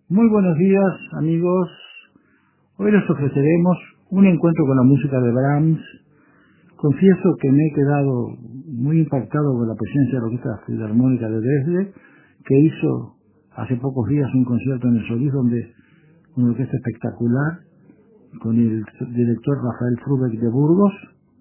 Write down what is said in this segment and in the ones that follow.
Muy buenos días, amigos. Hoy les ofreceremos un encuentro con la música de Brahms. Confieso que me he quedado muy impactado con la presencia de la Orquesta Filarmónica de Dresde, que hizo hace pocos días un concierto en el Solís, donde una orquesta espectacular, con el director Rafael Frubeck de Burgos.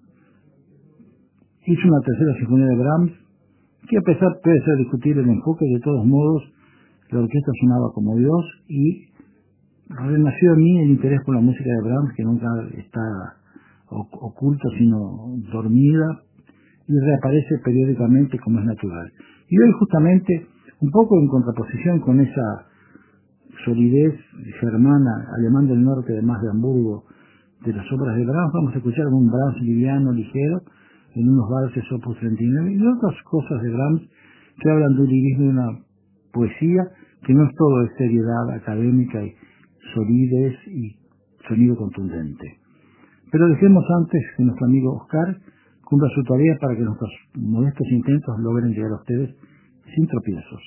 Hizo una tercera sinfonía de Brahms, que a pesar puede ser discutible el enfoque, de todos modos la orquesta sonaba como Dios, y renació en mí el interés por la música de Brahms, que nunca está oculta sino dormida, y reaparece periódicamente como es natural. Y hoy, justamente, un poco en contraposición con esa solidez germana, alemán del norte, además de Hamburgo, de las obras de Brahms, vamos a escuchar un Brahms liviano, ligero, en unos valses opus 39 y otras cosas de Brahms que hablan de un lirismo y una poesía que no es todo de seriedad académica y solidez y sonido contundente. Pero dejemos antes que nuestro amigo Oscar cumpla su tarea para que nuestros modestos intentos logren llegar a ustedes sin tropiezos.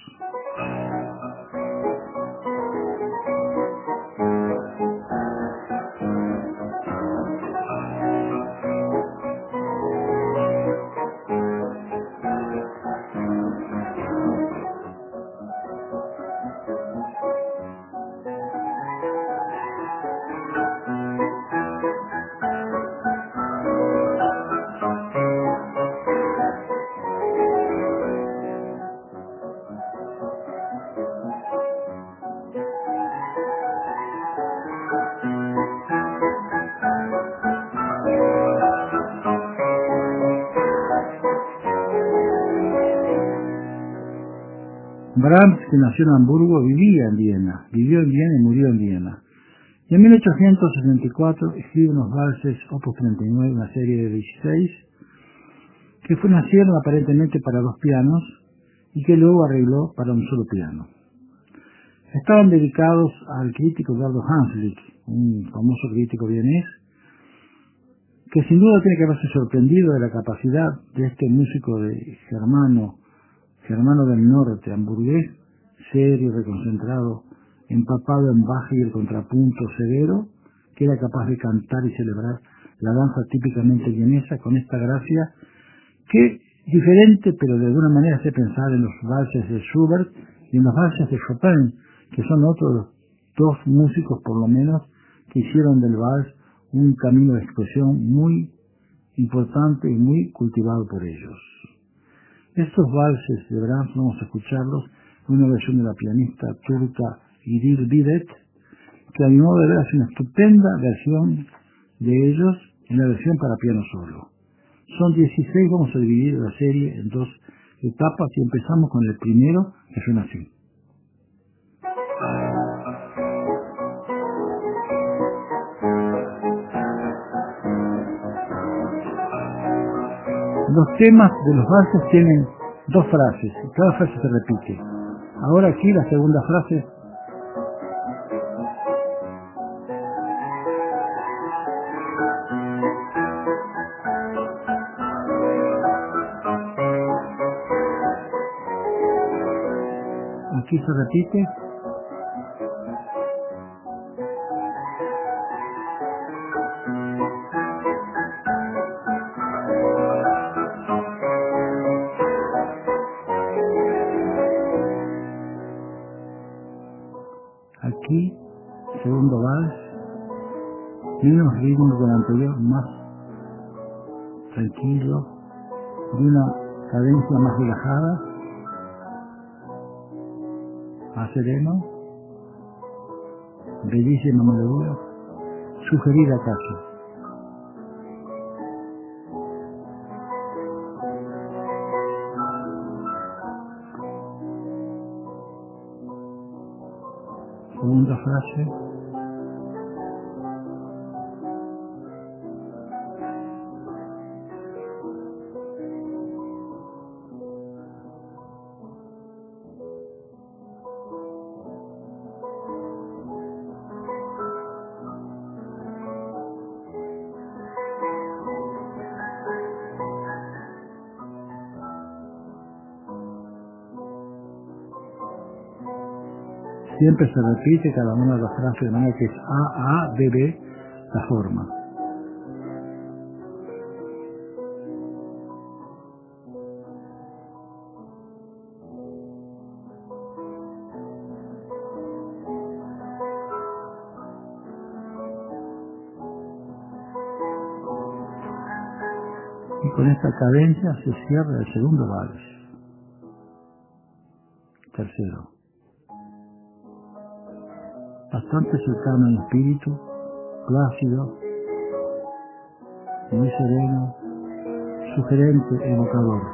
Brahms, que nació en Hamburgo, vivió en Viena y murió en Viena. Y en 1864 escribe unos valses opus 39, una serie de 16, que nacieron aparentemente para dos pianos y que luego arregló para un solo piano. Estaban dedicados al crítico Eduardo Hanslick, un famoso crítico vienés, que sin duda tiene que haberse sorprendido de la capacidad de este músico germano del norte, hamburgués, serio, reconcentrado, empapado en Bach y el contrapunto severo, que era capaz de cantar y celebrar la danza típicamente vienesa con esta gracia que, diferente pero de alguna manera, hace pensar en los valses de Schubert y en los valses de Chopin, que son otros dos músicos por lo menos que hicieron del vals un camino de expresión muy importante y muy cultivado por ellos. Estos valses de Brahms vamos a escucharlos en una versión de la pianista turca İdil Bidet, que a mi modo de ver hace una estupenda versión de ellos en la versión para piano solo. Son 16, vamos a dividir la serie en dos etapas y empezamos con el primero, que suena así. Los temas de los valses tienen dos frases, y cada frase se repite. Ahora aquí la segunda frase. Aquí se repite. Aquí, segundo vals, menos ritmo que el anterior, más tranquilo, de una cadencia más relajada, más sereno, bellísima melodía, sugerida casi. Segunda frase. Siempre se repite cada una de las frases de manera que es A, A, B, B, la forma. Y con esta cadencia se cierra el segundo vals. Tercero. Bastante cercano al espíritu, plácido, muy sereno, sugerente, evocador.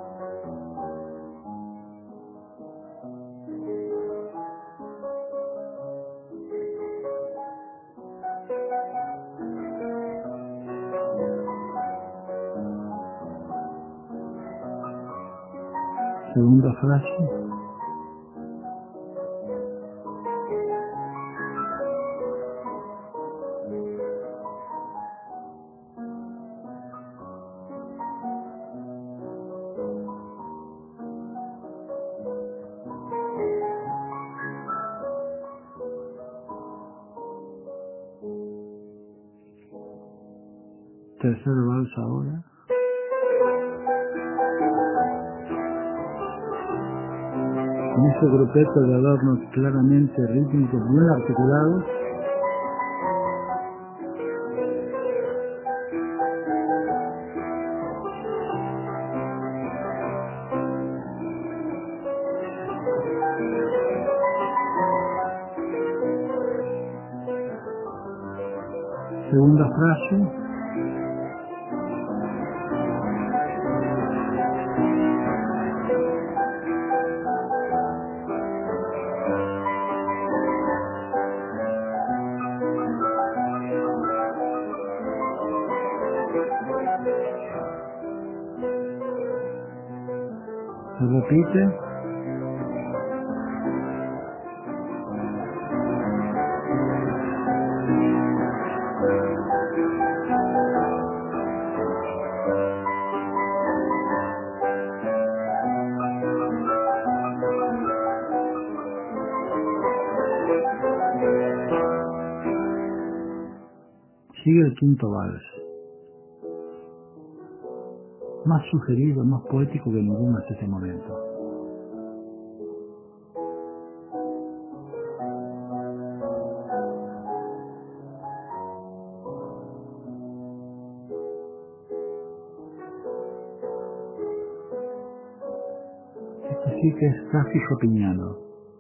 Segunda frase. Tercer vals ahora. Con ese grupeto de adornos claramente rítmicos, muy articulados. Segunda frase. Se repite. Sigue el quinto vals. Más sugerido, más poético que ninguno hasta ese momento. Esto sí que es casi chopiniano.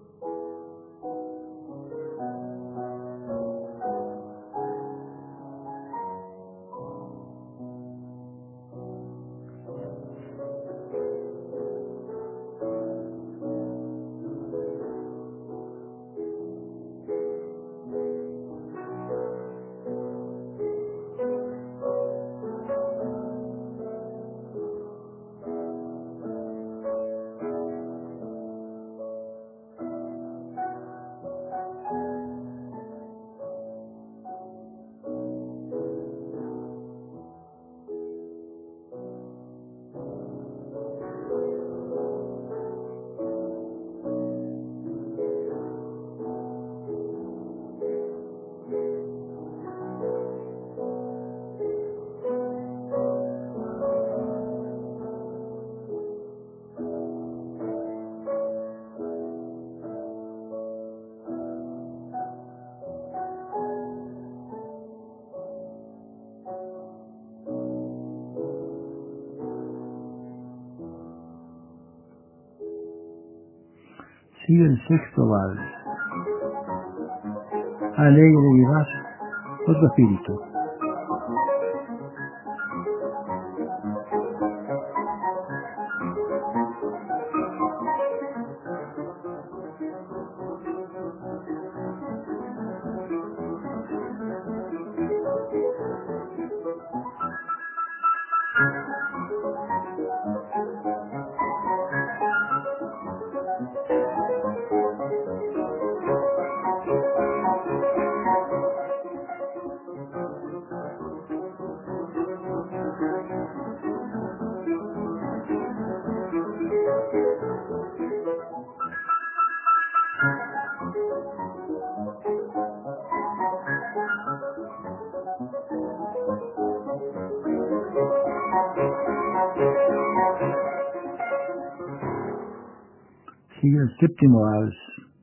Sigue el sexto vals. Alegre y vivaz, otro espíritu. sigue el séptimo vals.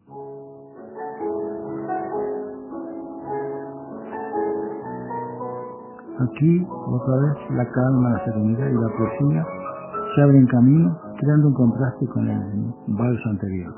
Aquí, otra vez, la calma, la serenidad y la poesía se abren camino, creando un contraste con el vals anterior.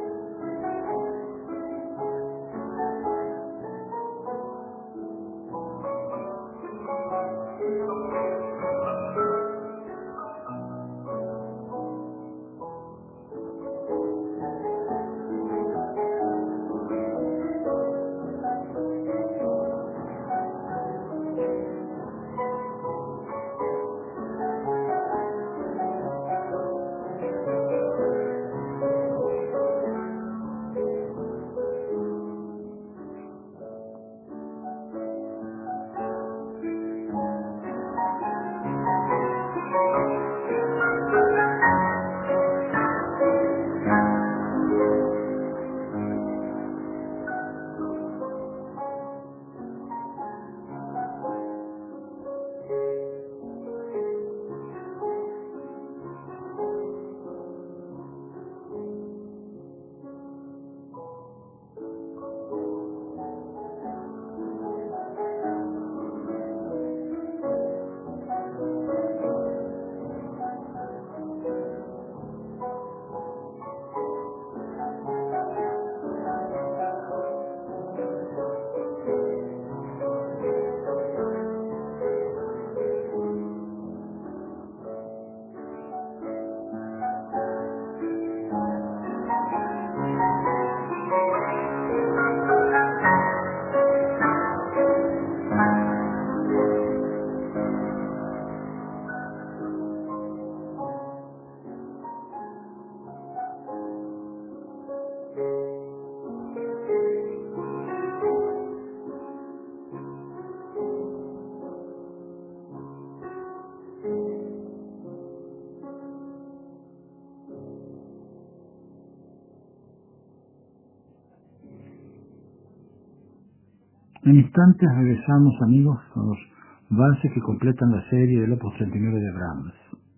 En instantes regresamos, amigos, a los valses que completan la serie del Opus 39 de Brahms.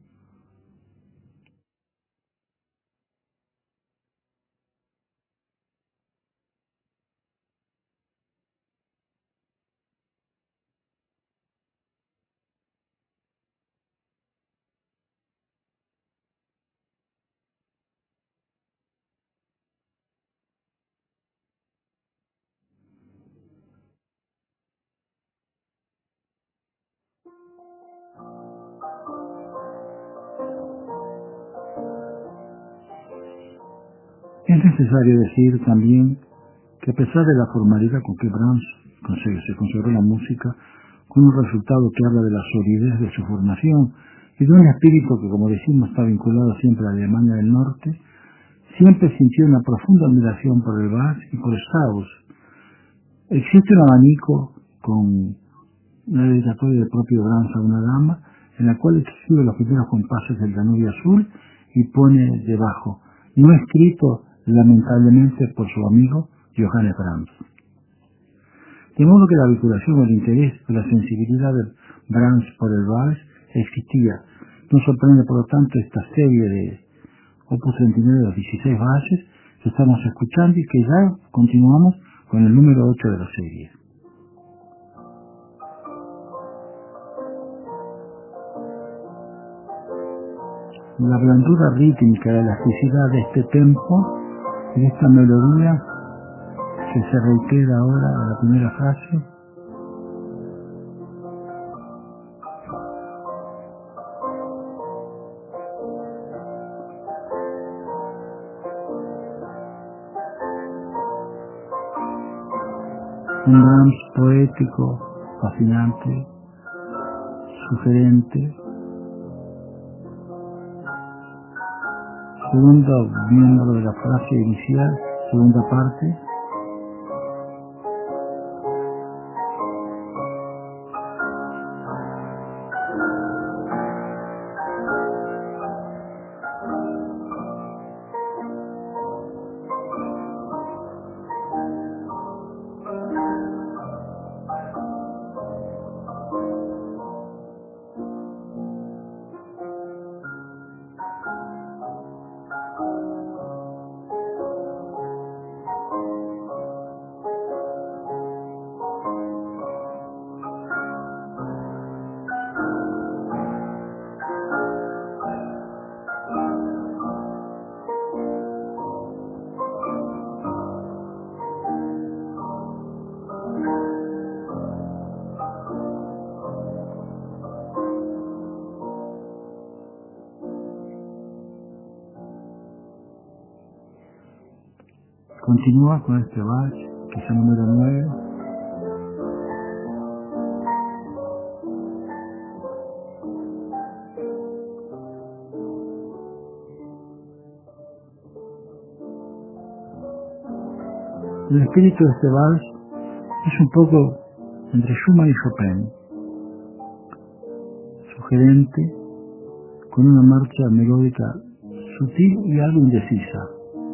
Es necesario decir también que a pesar de la formalidad con que Brahms se consagró la música, con un resultado que habla de la solidez de su formación y de un espíritu que, como decimos, está vinculado siempre a la Alemania del Norte, siempre sintió una profunda admiración por el Bach y por Strauss. Existe un abanico con una dedicatoria del propio Brahms a una dama, en la cual escribe los primeros compases del Danubio Azul y pone debajo, no escrito lamentablemente por su amigo Johannes Brahms. De modo que la vinculación, el interés, la sensibilidad de Brahms por el vals existía. No sorprende, por lo tanto, esta serie de Opus 39 de los 16 valses que estamos escuchando y que ya continuamos con el número 8 de la serie. La blandura rítmica, la elasticidad de este tempo y de esta melodía que se reitera ahora en la primera frase, un Brahms poético, fascinante, sugerente. Segundo miembro de la frase inicial, segunda parte. Continúa con este vals, quizá número 9. El espíritu de este vals es un poco entre Schumann y Chopin, sugerente, con una marcha melódica sutil y algo indecisa.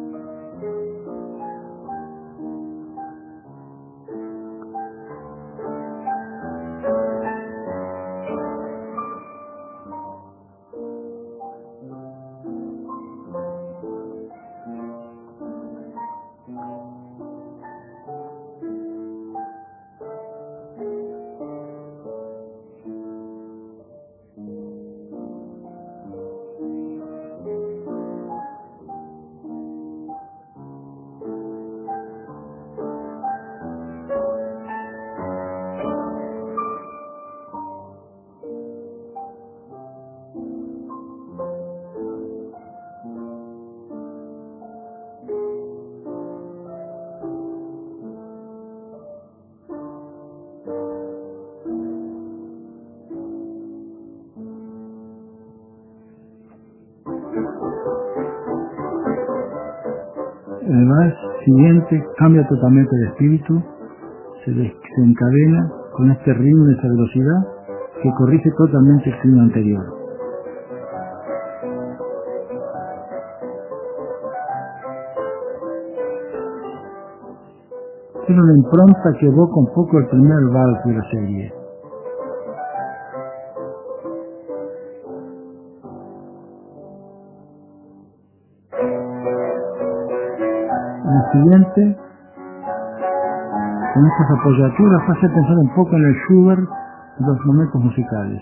El vals siguiente cambia totalmente de espíritu, se desencadena con este ritmo de esa velocidad que corrige totalmente el clima anterior. Tiene una impronta que evoca un poco el primer vals de la serie. El siguiente, con estas apoyaturas, hace pensar un poco en el Schubert de los momentos musicales.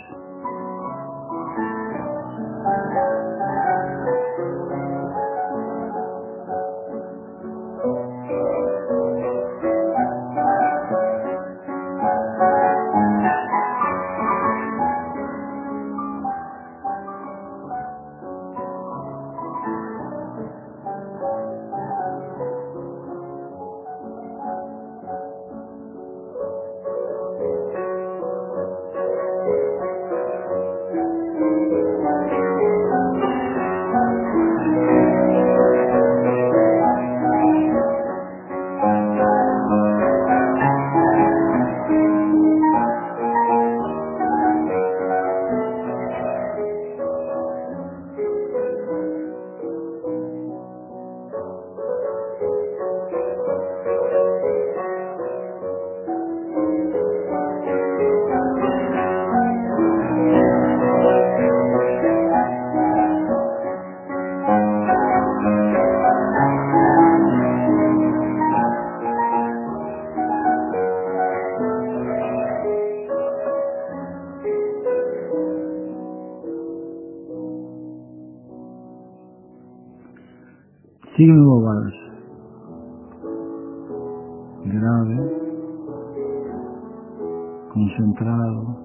Sigue un nuevo vals, grave, concentrado.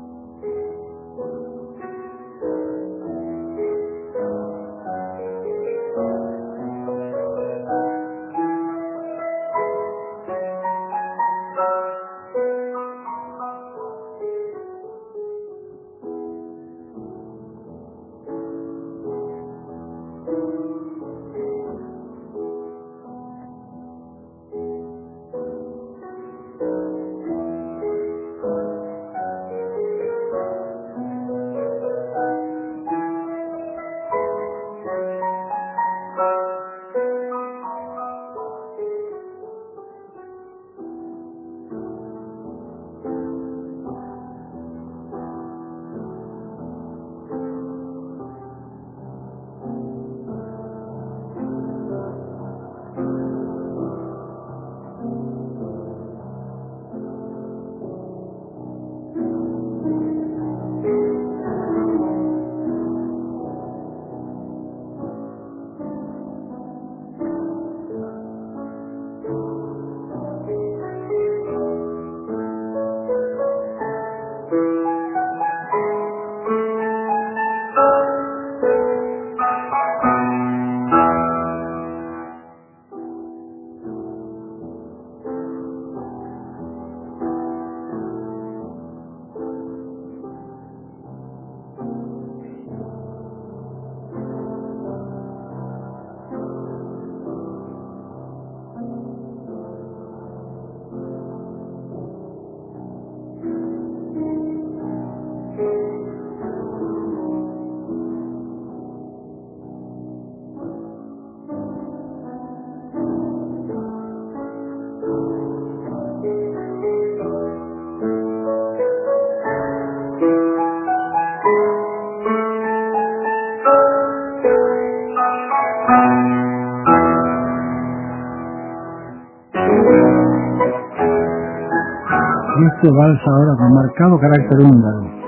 Y este vals ahora con marcado carácter húngaro.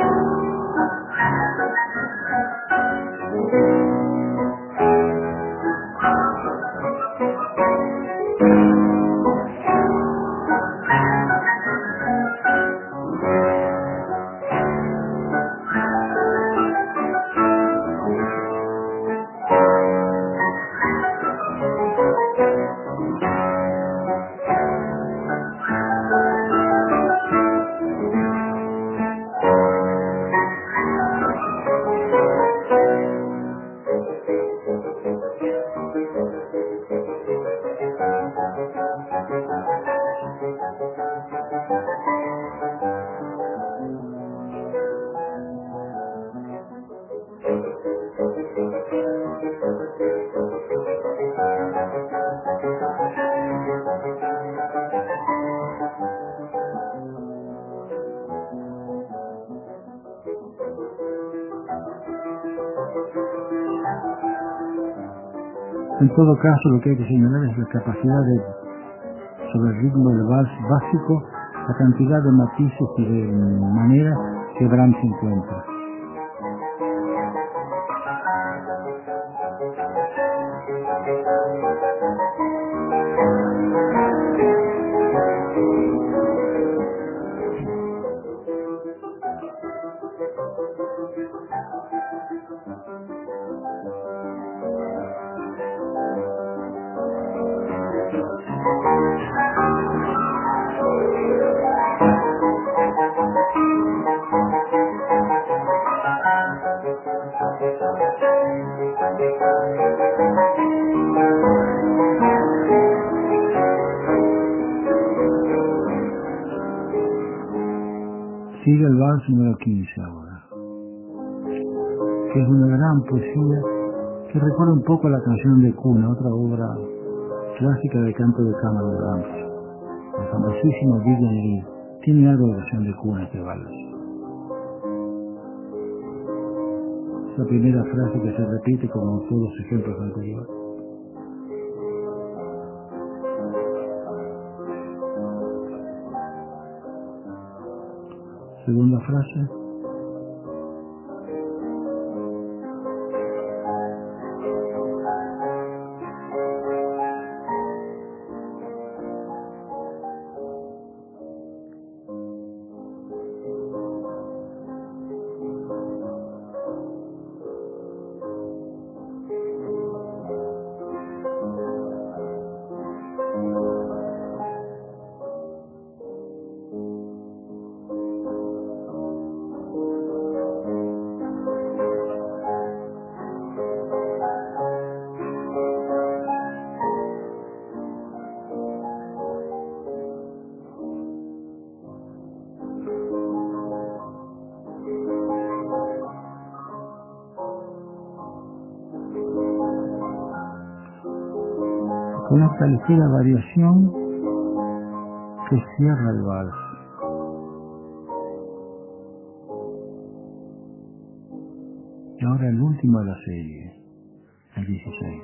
En todo caso, lo que hay que señalar es la capacidad sobre el ritmo del vals básico, la cantidad de matices y de maneras que Brahms encuentra. Sigue el vals número 15 ahora, que es una gran poesía que recuerda un poco a la canción de Cuna, otra obra clásica de canto de cámara de Brahms. El famosísimo Vivian Lee tiene algo de versión de Cuna este vals. Es la primera frase que se repite como en todos los ejemplos anteriores. Segunda frase. Con esta ligera variación que cierra el vals. Y ahora el último de la serie, el 16.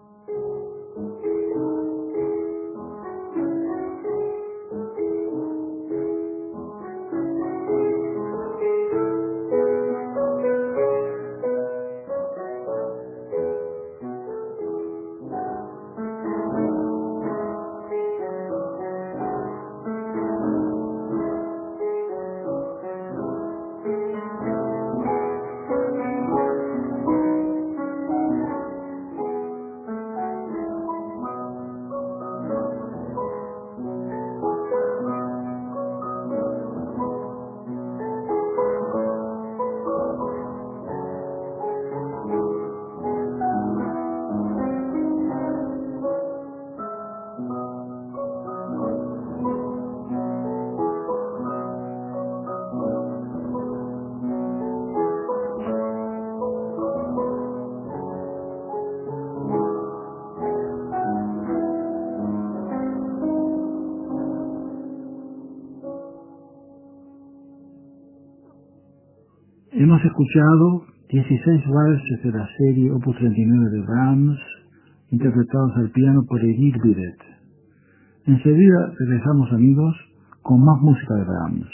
Hemos escuchado 16 valses de la serie Opus 39 de Brahms, interpretados al piano por Edith Biret. Enseguida regresamos, amigos, con más música de Brahms.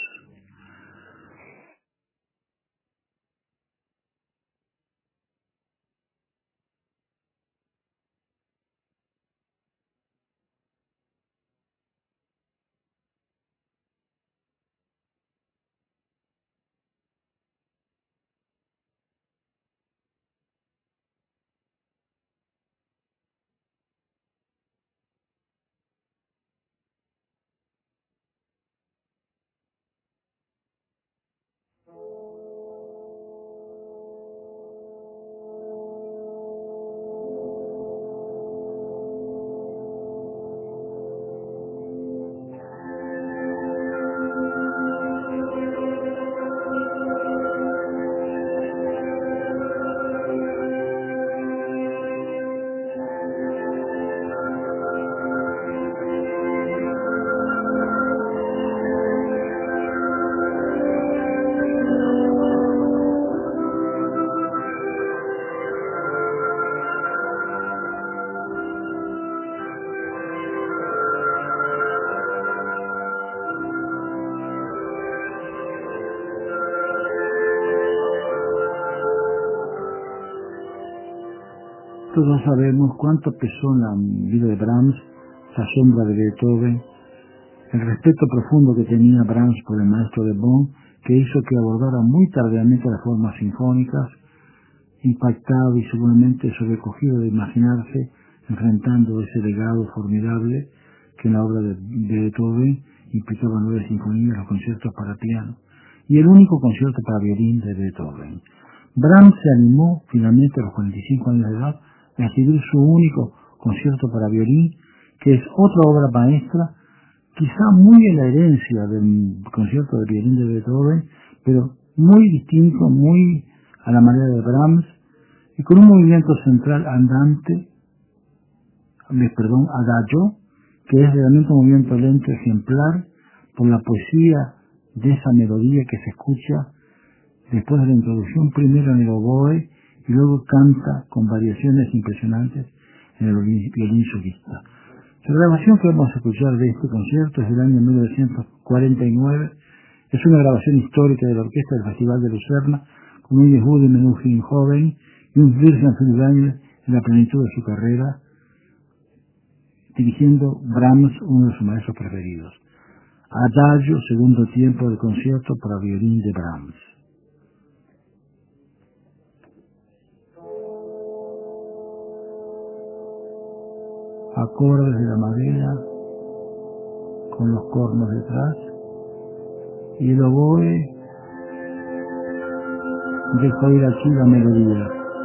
Todos sabemos cuánto pesó en la vida de Brahms la sombra de Beethoven, el respeto profundo que tenía Brahms por el maestro de Bonn, que hizo que abordara muy tardíamente las formas sinfónicas, impactado y seguramente sobrecogido de imaginarse enfrentando ese legado formidable que en la obra de Beethoven implicaba 9 sinfonías, los conciertos para piano y el único concierto para violín de Beethoven. Brahms se animó finalmente a los 45 años de edad a escribir su único concierto para violín, que es otra obra maestra, quizá muy en la herencia del concierto de violín de Beethoven, pero muy distinto, muy a la manera de Brahms, y con un movimiento central andante, adagio, que es realmente un movimiento lento ejemplar por la poesía de esa melodía que se escucha después de la introducción primero en el oboe y luego canta con variaciones impresionantes en el violín solista. La grabación que vamos a escuchar de este concierto es del año 1949. Es una grabación histórica de la orquesta del Festival de Lucerna, con un Yehudi Menuhin joven y un Wilhelm Furtwängler en la plenitud de su carrera, dirigiendo Brahms, uno de sus maestros preferidos. Adagio, segundo tiempo del concierto para violín de Brahms. Acordes de la madera con los cornos detrás y el oboe deja oír aquí la melodía.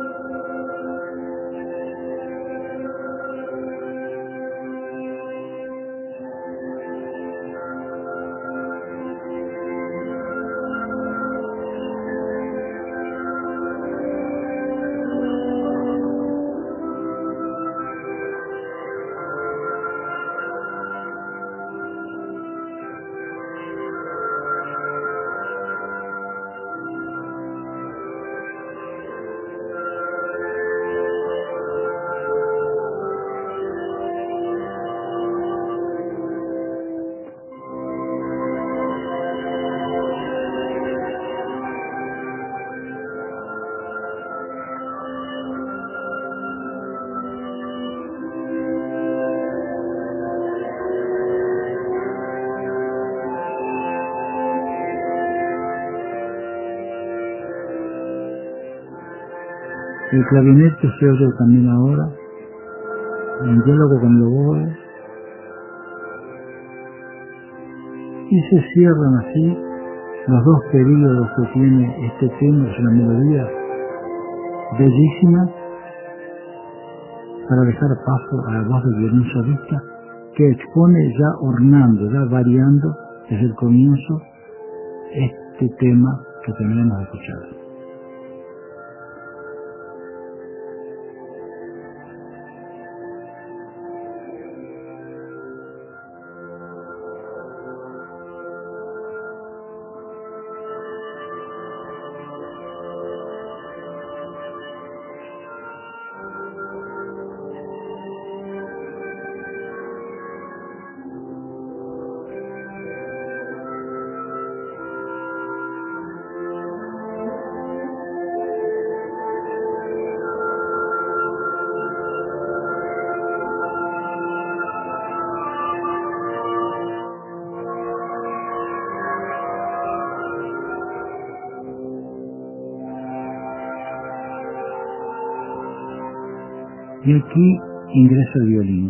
El clarinete se oye también ahora, en diálogo con el oboe, y se cierran así los dos periodos que tiene este tema. Es una melodía bellísima para dejar paso a la voz del violín solista, que expone ya ornando, ya variando desde el comienzo este tema que tenemos de escuchar. y aquí ingresa el violín.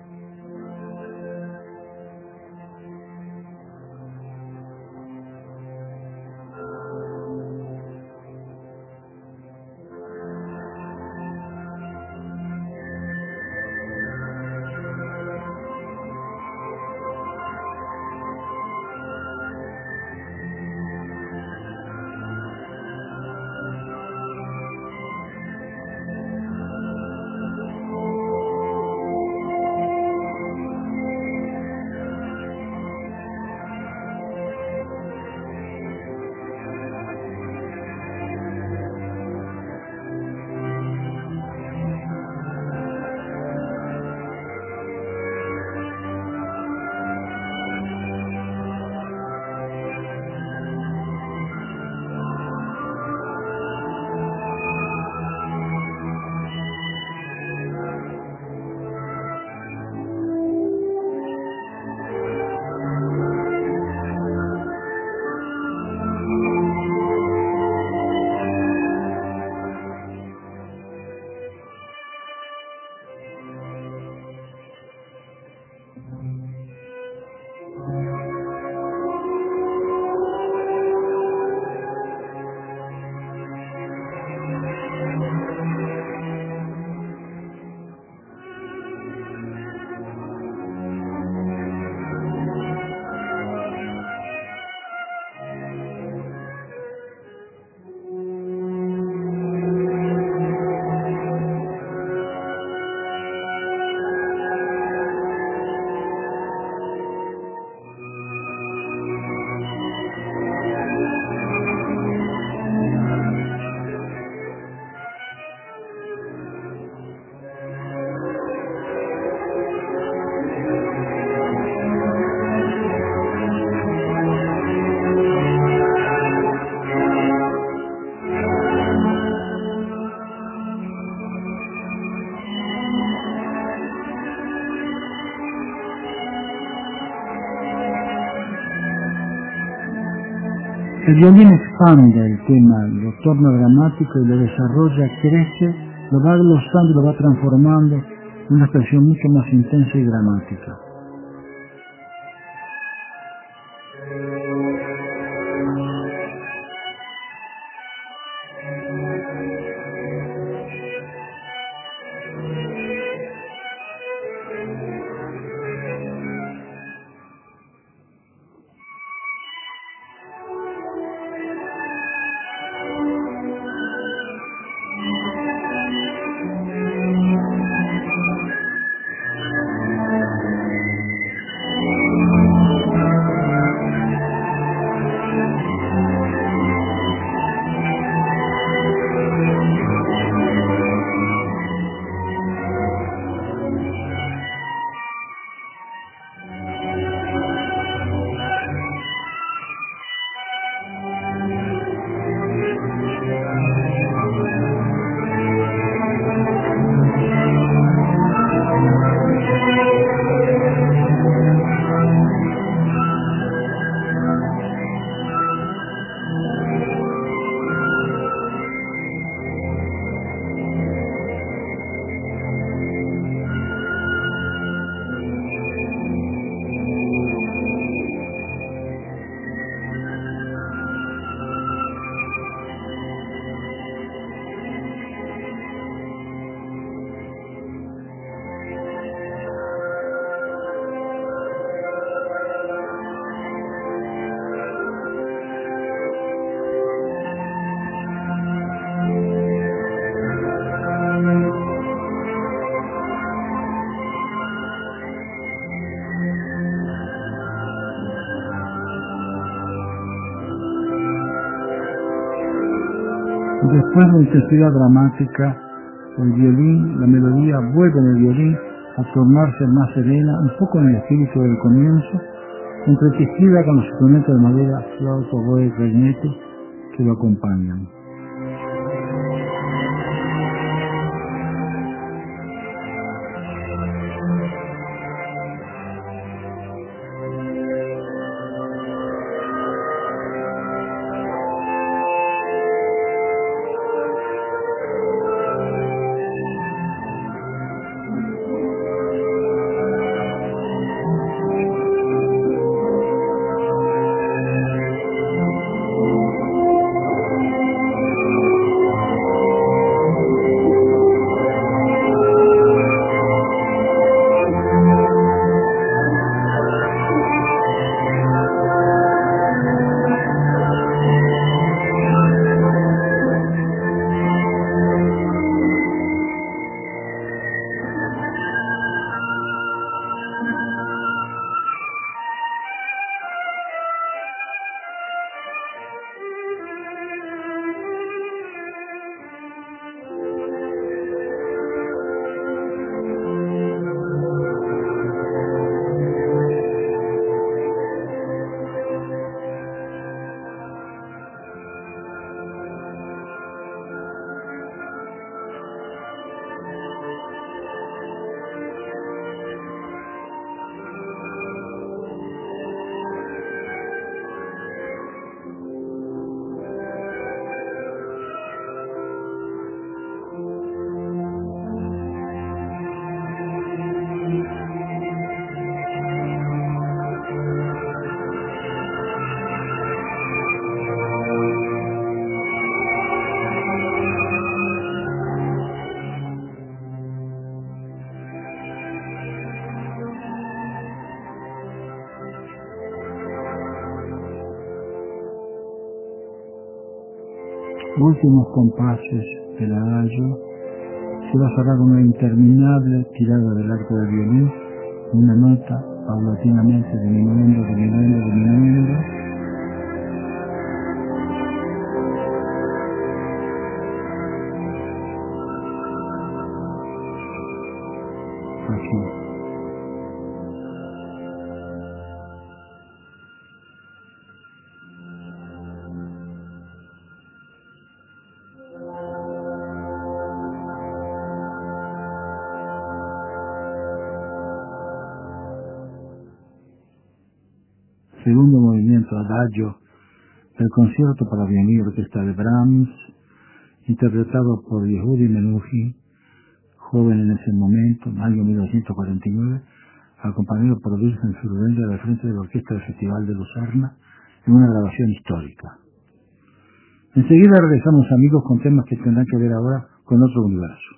El violín expande el tema, lo torna dramático y lo desarrolla, crece, lo va glosando, lo va transformando en una expresión mucho más intensa y dramática. Después de la intensidad dramática, el violín, la melodía vuelve en el violín a tornarse más serena, un poco en el espíritu del comienzo, entretejida con los instrumentos de madera, flauta, oboe y clarinete que lo acompañan. últimos compases del adagio, se va a cerrar una interminable tirada del arco del violín, una nota paulatinamente disminuyendo, disminuyendo, disminuyendo. Aquí. Segundo movimiento adagio del concierto para violín y orquesta de Brahms, interpretado por Yehudi Menuhin, joven en ese momento, en el año 1949, acompañado por Wilhelm Furtwängler al frente de la orquesta del Festival de Lucerna, en una grabación histórica. Enseguida regresamos, amigos, con temas que tendrán que ver ahora con otro universo.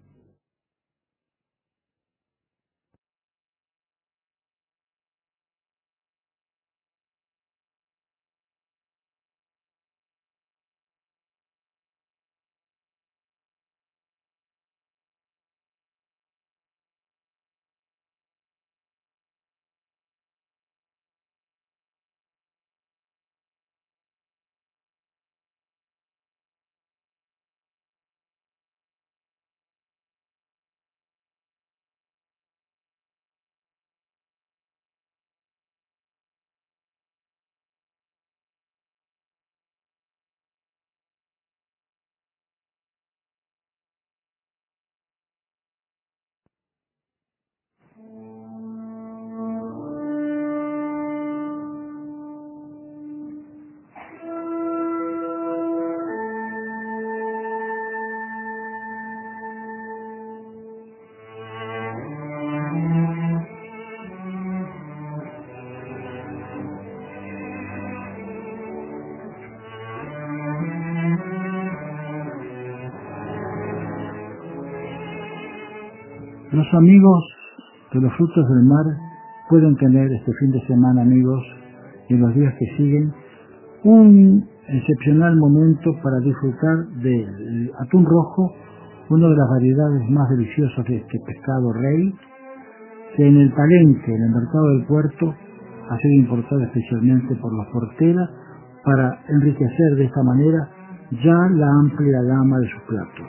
Los amigos de los frutos del mar pueden tener este fin de semana, amigos, y en los días que siguen, un excepcional momento para disfrutar del atún rojo, una de las variedades más deliciosas de este pescado rey, que en el Palenque, en el mercado del puerto, ha sido importado especialmente por los porteras para enriquecer de esta manera ya la amplia gama de sus platos.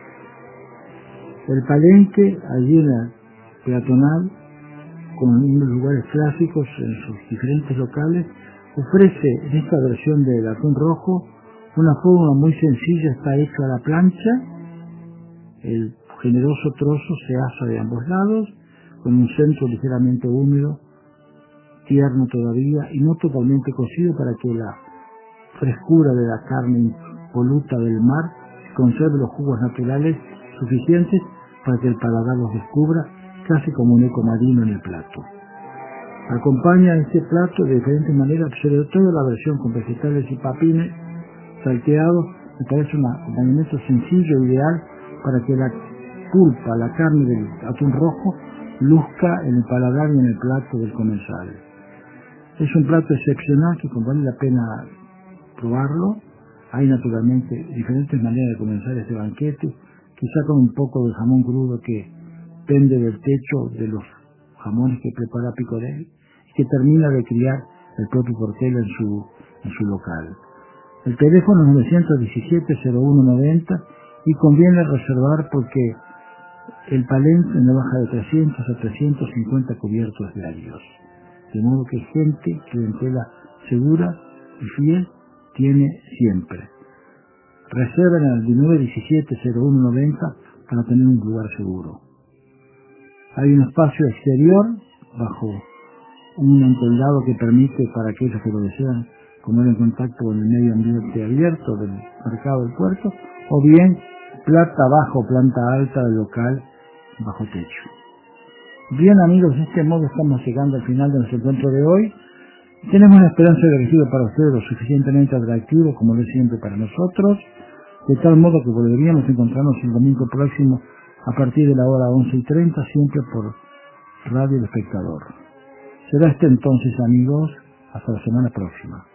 El Palenque, allí en la peatonal, con unos lugares clásicos en sus diferentes locales, ofrece en esta versión del atún rojo una forma muy sencilla, está hecho a la plancha, el generoso trozo se asa de ambos lados, con un centro ligeramente húmedo, tierno todavía y no totalmente cocido para que la frescura de la carne impoluta del mar conserve los jugos naturales suficientes para que el paladar los descubra casi como un eco marino en el plato. Acompaña este plato de diferentes maneras, sobre todo la versión con vegetales y papines salteados, me parece un acompañamiento sencillo, ideal para que la pulpa, la carne del atún rojo, luzca en el paladar y en el plato del comensal. Es un plato excepcional que vale la pena probarlo. Hay naturalmente diferentes maneras de comenzar este banquete, quizá con un poco de jamón crudo que pende del techo de los jamones que prepara Picorel y que termina de criar el propio Portela en su local. El teléfono es 917-0190 y conviene reservar porque el Palenque no baja de 300 a 350 cubiertos diarios. De modo que gente, clientela segura y fiel tiene siempre. Reserven al 917-0190 para tener un lugar seguro. Hay un espacio exterior bajo un entoldado que permite para aquellos que lo desean poner en contacto con el medio ambiente abierto del mercado del puerto, o bien planta baja o planta alta del local bajo techo. Bien, amigos, de este modo estamos llegando al final de nuestro encuentro de hoy. Tenemos la esperanza de haber sido para ustedes lo suficientemente atractivo como lo es siempre para nosotros, de tal modo que volveríamos a encontrarnos el domingo próximo a partir de la hora 11:30, siempre por Radio El Espectador. Será entonces, amigos, hasta la semana próxima.